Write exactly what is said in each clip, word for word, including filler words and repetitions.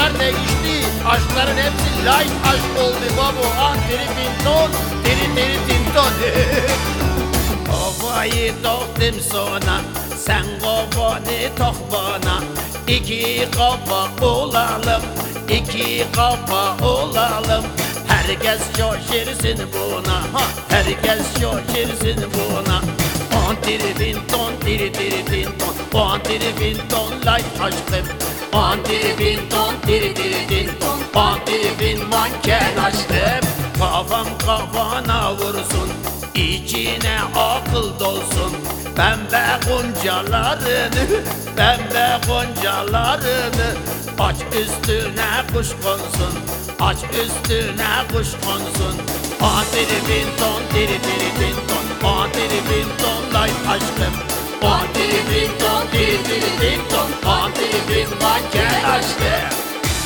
aşklar değişti. Aşkların hepsi light aşk oldu babo. Ah diri pinton, diri diri tinton. Kafayı taktım sana, sen kafanı tak bana. İki kafa olalım, iki kafa olalım. Herkes şaşırsın buna, ha, herkes şaşırsın buna. On diri pinton, diri diri tinton. On diri pinton, light aşkım. On diri pinton, diri diri tinton. On diri pin manken aşkım. Kafam kafana vursun, İçine akıl dolsun. Pembe goncalarını, pembe goncalarını. Aç üstüne kuş konsun, aç üstüne kuş konsun. Ah diri pinton, diri diri pinton. Ah diri pinton, light aşkım. Ah diri pinton, diri diri pinton. Ah diri pin manken aşkım.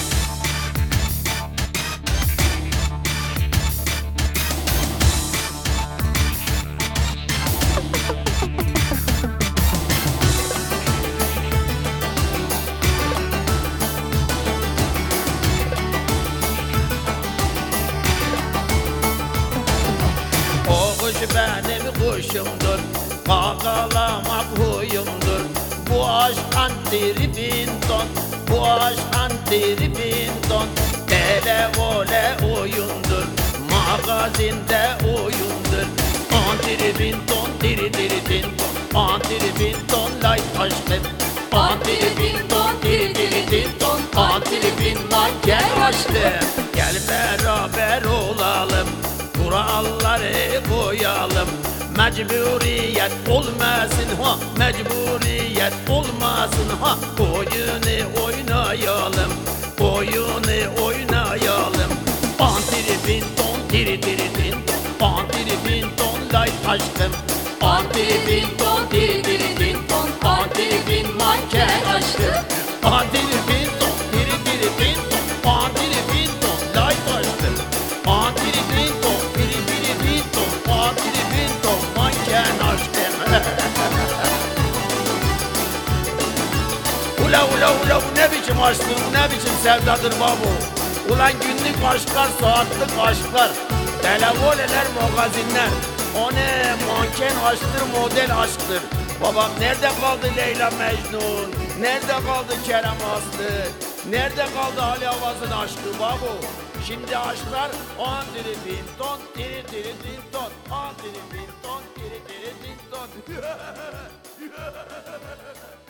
Benim kuşumdur, kakalamak huyumdur. Bu aşk antiri pinton, bu aşk antiri pinton. Televole oyundur, magazinde oyundur. Antiri pinton, diri diri pinton. Antiri pinton, light aşkım. Antiri pinton, diri diri pinton. Antiri pin manken aşkım. Gel beraber olalım, kuralları koyalım. Mecburiyet olmasın ha, mecburiyet olmasın ha. Oyunu oynayalım, oyunu oynayalım. Antiri pinton, diri diri tinton. Antiri pinton, light aşkım. Antiri pinton, diri diri tinton. Antiri pin manken aşkım. Antiri pinton, diri diri tinton. Antiri pinton, light aşkım. Antiri pinton, diri diri tinton. Antiri pinton, manken aşkım. Ula ula ula, bu ne biçim aşktır, bu ne biçim sevdadır babu. Ulan günlük aşklar, saatlik aşklar, televoleler, magazinler. O ne manken aşktır, model aşktır. Babam nerede kaldı Leyla Mecnun? Nerede kaldı Kerem Aslı? Nerede kaldı Ali Avaz'ın aşkı babu? Şimdi aşklar on diri pinton, diri diri tinton. On diri pinton, diri diri tinton.